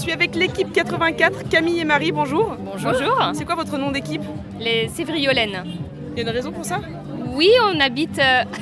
suis avec l'équipe 84, Camille et Marie, bonjour. Bonjour. C'est quoi votre nom d'équipe? Les Sévriolènes. Il y a une raison pour ça? Oui, on habite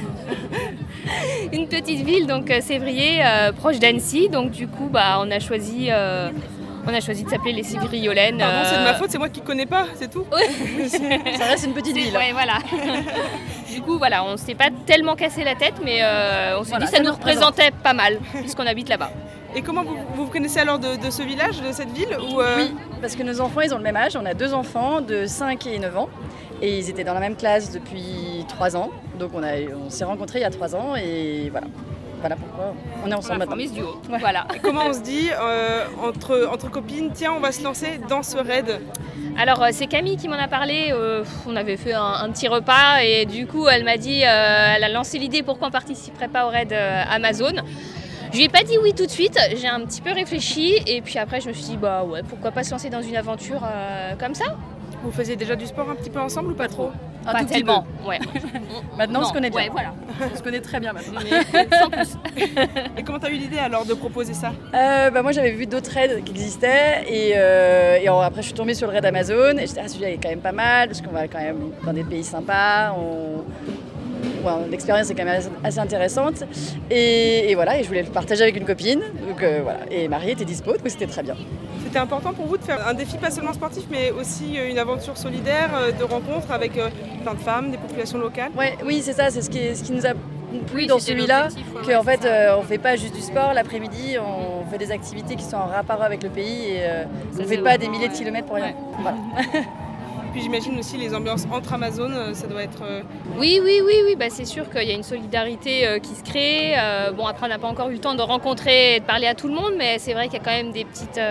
une petite ville, donc Sévrier, proche d'Annecy. Donc du coup, on a choisi de s'appeler les Sévriolènes. Pardon, c'est de ma faute, c'est moi qui ne connais pas, c'est tout. Ça reste une petite ville. Ouais, voilà. Du coup, voilà, on ne s'est pas tellement cassé la tête, mais on s'est dit que ça nous représentait pas mal, puisqu'on habite là-bas. Et comment vous connaissez alors de ce village, de cette ville ou Oui, parce que nos enfants, ils ont le même âge. On a 2 enfants de 5 et 9 ans. Et ils étaient dans la même classe depuis 3 ans. Donc on s'est rencontrés il y a 3 ans et voilà. Voilà pourquoi on est ensemble maintenant. Du duo. Voilà. Et comment on se dit entre copines, tiens, on va se lancer dans ce raid? Alors c'est Camille qui m'en a parlé, on avait fait un petit repas et du coup elle m'a dit, elle a lancé l'idée pourquoi on ne participerait pas au raid Amazon. Je lui ai pas dit oui tout de suite, j'ai un petit peu réfléchi et puis après je me suis dit ouais, pourquoi pas se lancer dans une aventure comme ça. Vous faisiez déjà du sport un petit peu ensemble ou pas trop? Pas tellement, ouais. Maintenant on se connaît bien. Ouais, voilà. On se connaît très bien maintenant. Sans plus. Et comment tu as eu l'idée alors de proposer ça? Moi j'avais vu d'autres raids qui existaient et après je suis tombée sur le raid Amazon et j'étais celui-là est quand même pas mal parce qu'on va quand même dans des pays sympas. L'expérience est quand même assez intéressante et voilà, et je voulais le partager avec une copine donc voilà, et Marie était dispo donc c'était très bien. C'était important pour vous de faire un défi pas seulement sportif mais aussi une aventure solidaire de rencontres avec plein de femmes, des populations locales? Oui, c'est ça, c'est ce qui nous a plu dans celui-là, qu'en fait on fait pas juste du sport l'après-midi, on fait des activités qui sont en rapport avec le pays et on ne fait pas des milliers de kilomètres pour rien. Ouais. Voilà. Puis j'imagine aussi les ambiances entre Amazon, ça doit être... Oui, c'est sûr qu'il y a une solidarité qui se crée. Après on n'a pas encore eu le temps de rencontrer et de parler à tout le monde, mais c'est vrai qu'il y a quand même des petites...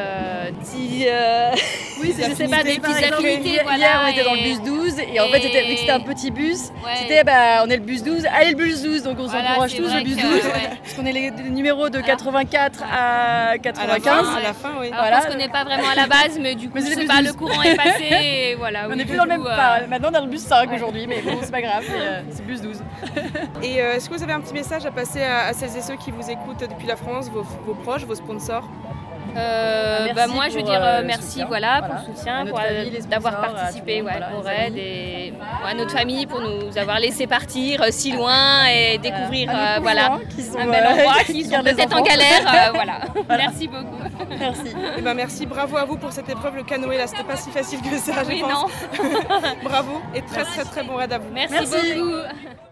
Oui, je sais pas, des petites affinités. Voilà, hier on était dans le bus 12 et en fait vu que c'était un petit bus, c'était on est le bus 12, allez le bus 12, donc on s'encourage tous le bus 12, parce qu'on est les numéros de 84 à 95. À la fin, oui. Alors on ne se connaît pas vraiment à la base, mais du coup le courant est passé et voilà. On n'est plus dans le même maintenant on est dans le bus 5 aujourd'hui, mais bon c'est pas grave, c'est bus 12. Et est-ce que vous avez un petit message à passer à celles et ceux qui vous écoutent depuis la France, vos proches, vos sponsors? Moi je veux dire merci pour le soutien, d'avoir participé au raid et à notre famille pour nous avoir laissé partir si loin et découvrir un bel endroit qui sont peut-être en galère. Voilà. Merci beaucoup. Merci. Merci, bravo à vous pour cette épreuve. Le canoë là c'était pas si facile que ça, je pense. Non. Bravo et très très très bon raid à vous. Merci beaucoup.